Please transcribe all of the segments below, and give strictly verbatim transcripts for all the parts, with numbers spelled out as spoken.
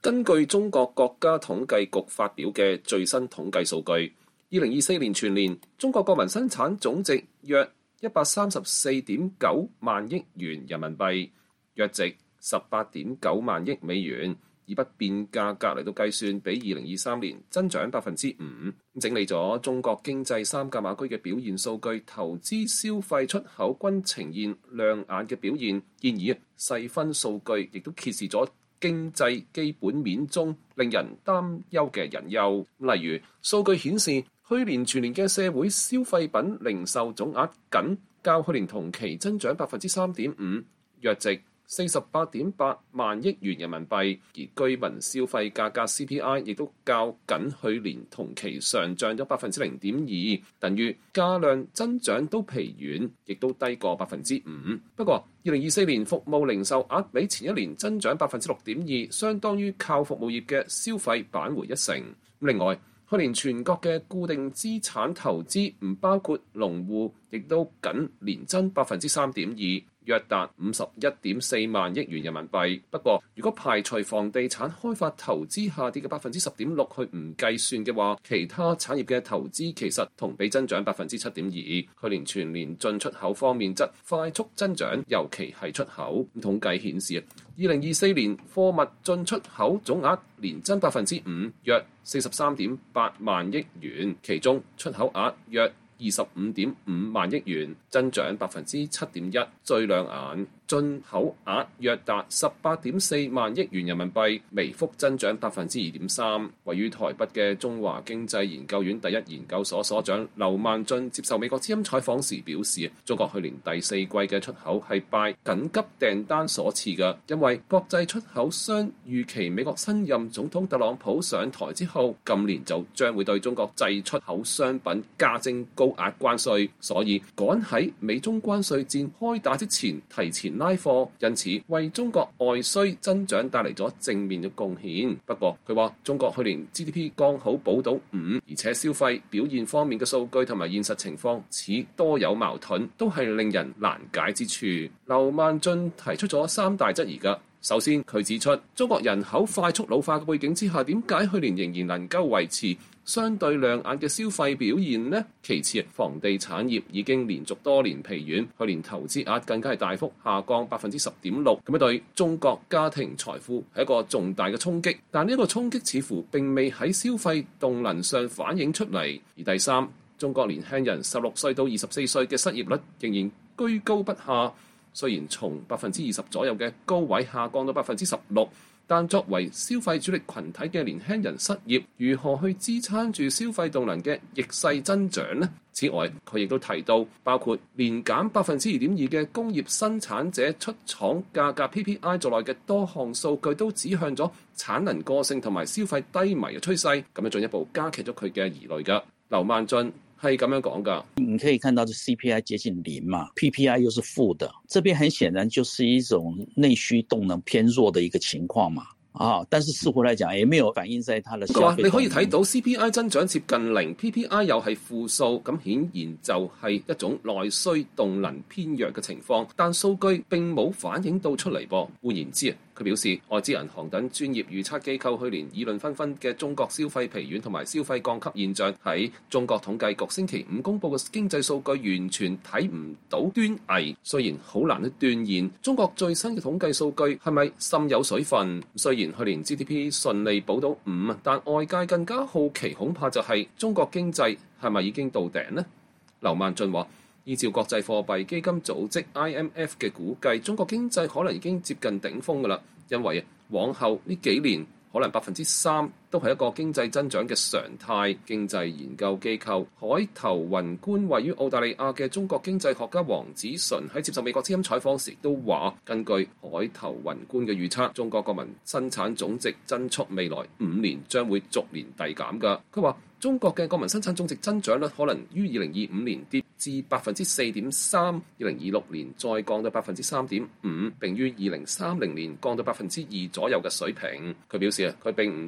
根據中國國家統計局發表嘅最新統計數據，二零二四年全年中國國民生產總值約一百三十四點九萬億元人民幣，約值十八點九萬億美元，以不變價格嚟到計算，比二零二三年增長百分之五。整理咗中國經濟三甲馬區嘅表現數據，投資、消費、出口均呈現亮眼嘅表現。然而細分數據亦都揭示咗經濟基本面中令人擔憂嘅隱憂。例如數據顯示，去年全年嘅社會消費品零售總額僅較去年同期增長百分之三點五，約值四十八點八萬億元人民幣，而居民消費價格 C P I 亦都較僅去年同期上漲咗百分之零點二，等於價量增長都疲軟，亦都低過百分之五。不過，二零二四年服務零售額比前一年增長百分之六點二，相當於靠服務業嘅消費扳回一成。另外，去年全國嘅固定資產投資唔包括農戶，亦都僅年增百分之三點二。約達五十一點四萬億元人民幣。不過，如果排除房地產開發投資下跌嘅百分之十點六去唔計算嘅話，其他產業嘅投資其實同比增長百分之七點二。去年全年進出口方面則快速增長，尤其係出口。統計顯示，二零二四年貨物進出口總額年增百分之五，約四十三點八萬億元，其中出口額約二十五點五萬億元，增長百分之七點一，最亮眼。進口額約達十八點四萬億元人民幣，微幅增長百分之二點三。位於台北嘅中華經濟研究院第一研究所所長劉萬俊接受美國之音採訪時表示，中國去年第四季嘅出口係拜緊急訂單所賜嘅，因為國際出口商預期美國新任總統特朗普上台之後，今年就將會對中國製出口商品加徵高額關稅，所以趕喺美中關稅戰開打之前提前拉貨，因此為中國外需增長帶嚟咗正面嘅貢獻。不過佢話中國去年 G D P 剛好保到五，而且消費表現方面嘅數據同埋現實情況似多有矛盾，都係令人難解之處。劉萬俊提出咗三大質疑㗎。首先，佢指出中國人口快速老化嘅背景之下，點解去年仍然能夠維持相對亮眼嘅消費表現呢？其次，房地產業已經連續多年疲軟，去年投資額更加係大幅下降百分之十點六，咁樣對中國家庭財富係一個重大嘅衝擊。但呢一個衝擊似乎並未喺消費動能上反映出嚟。而第三，中國年輕人十六歲到二十四歲嘅失業率仍然居高不下。雖然從百分之二十左右嘅高位下降到百分之十六，但作為消費主力群體嘅年輕人失業，如何去支撐住消費動能嘅逆勢增長呢？此外，佢亦都提到，包括年減百分之二點二嘅工業生產者出廠價格 P P I 在內嘅多項數據都指向咗產能過剩同埋消費低迷嘅趨勢，咁樣進一步加劇咗佢嘅疑慮㗎。劉萬俊係咁樣講噶， 你可以看到，這 C P I 接近零嘛 ，P P I 又是負的，這邊很顯然就是一種內需動能偏弱的一個情況嘛。啊！但是似乎來講，也沒有反映在它的消費。 你可以睇到 C P I 增長接近零 ，P P I 又係負數，咁顯然就係一種內需動能偏弱嘅情況，但數據並冇反映到出嚟噃。換言之啊，佢表示外資銀行等專業預測機構去年議論紛紛嘅中國消費疲軟同埋消費降級現象，喺中國統計局星期五公佈嘅經濟數據完全睇唔到端倪。雖然好難去斷言中國最新嘅統計數據係咪滲有水分，雖然去年 G D P 順利保到五，但外界更加好奇，恐怕就係中國經濟係咪已經到頂呢？劉萬俊話：依照國際貨幣基金組織 I M F 嘅估計，中國經濟可能已經接近頂峰㗎喇，因為往後呢幾年可能百分之三都係一個經濟增長嘅常態。經濟研究機構海頭雲觀位於澳大利亞嘅中國經濟學家黃子純喺接受美國之音採訪時都話，根據海頭雲觀嘅預測，中國國民生產總值增速未來五年將會逐年遞減㗎。佢話中國嘅國民生產總值增長率可能於二零二五年跌至百分之四點三，二零二六年再降到百分之三點五，並於二零三零年降到百分之二左右嘅水平。佢表示啊，佢並唔意外中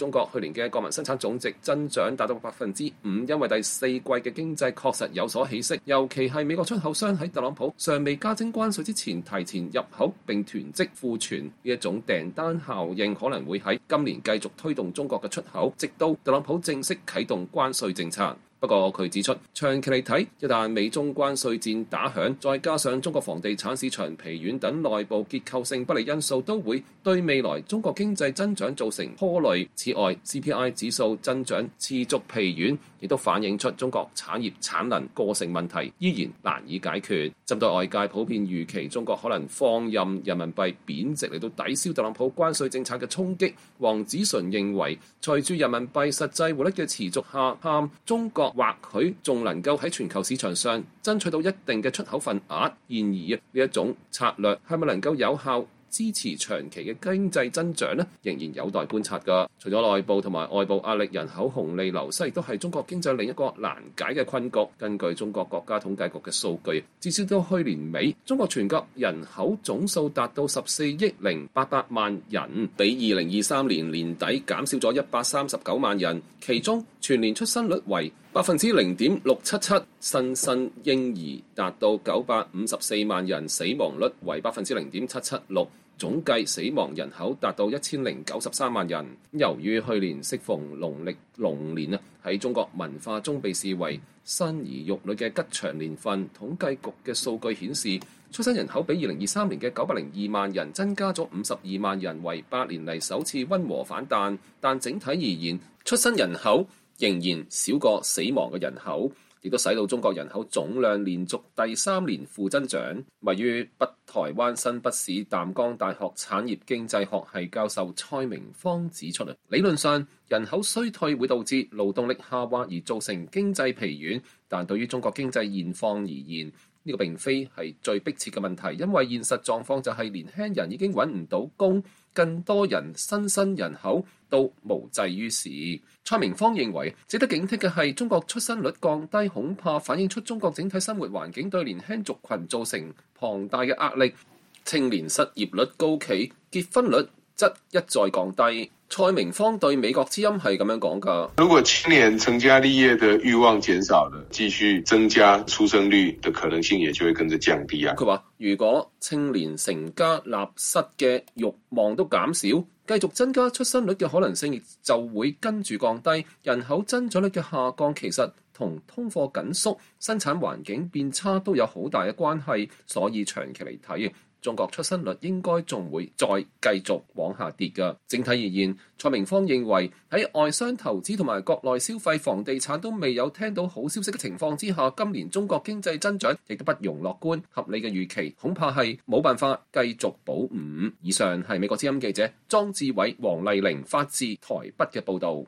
中國去年嘅國民生產總值增長達到百分之五，因為第四季嘅經濟確實有所起色，尤其係美國出口商喺特朗普尚未加徵關稅之前提前入口並囤積庫存，呢一種訂單效應可能會喺今年繼續推動中國嘅出口，直到特朗普正式啟動關稅政策。不過佢指出，長期嚟睇，一旦美中關稅戰打響，再加上中國房地產市場疲軟等內部結構性不利因素，都會對未來中國經濟增長造成拖累。此外 ，C P I 指數增長持續疲軟，亦都反映出中國產業產能過剩問題依然難以解決。針對外界普遍預期中國可能放任人民幣貶值嚟到抵消特朗普關稅政策嘅衝擊，黃子純認為，隨住人民幣實際匯率嘅持續下探，中國或許仲能夠喺全球市場上爭取到一定嘅出口份額，然而呢一種策略係咪能夠有效支持長期嘅經濟增長呢？仍然有待觀察㗎。除咗內部同埋外部壓力，人口紅利流失亦都係中國經濟另一個難解嘅困局。根據中國國家統計局嘅數據，至少到去年尾，中國全國人口總數達到十四億零八百萬人，比二零二三年年底減少咗一百三十九萬人。其中全年出生率為百分之零點六七七，新生嬰兒達到九百五十四萬人，死亡率為百分之零點七七六。總計死亡人口達到一千零九十三萬人。由於去年適逢農曆龍年啊，喺中國文化中被視為生兒育女嘅吉祥年份。統計局嘅數據顯示，出生人口比二零二三年嘅九百零二萬人增加咗五十二萬人，為八年嚟首次溫和反彈。但整體而言，出生人口仍然少過死亡嘅人口，亦都使到中國人口總量連續第三年負增長。位於北台灣新北市淡江大學產業經濟學系教授蔡明芳指出，理論上人口衰退會導致勞動力下滑而造成經濟疲軟，但對於中國經濟現況而言，呢個並非係最迫切嘅問題，因為現實狀況就係年輕人已經揾唔到工，更多人新生人口都無濟於事。蔡明芳認為，值得警惕嘅係中國出生率降低，恐怕反映出中國整體生活環境對年輕族群造成龐大嘅壓力，青年失業率高企，結婚率則一再降低。蔡明芳對美國之音係咁樣講㗎： 如果青年成家立業的慾望減少了，繼續增加出生率的可能性也就會跟着降低啊。 佢話：如果青年成家立室嘅慾望都減少，繼續增加出生率嘅可能性亦就會跟住降低。人口增長率嘅下降其實同通貨緊縮、生產環境變差都有好大嘅關係，所以長期嚟睇，中國出生率應該仲會再繼續往下跌㗎。整體而言，蔡明芳認為喺外商投資同埋國內消費、房地產都未有聽到好消息嘅情況之下，今年中國經濟增長亦都不容樂觀。合理嘅預期恐怕係冇辦法繼續保五。以上係美國之音記者莊志偉、黃麗玲發自台北嘅報導。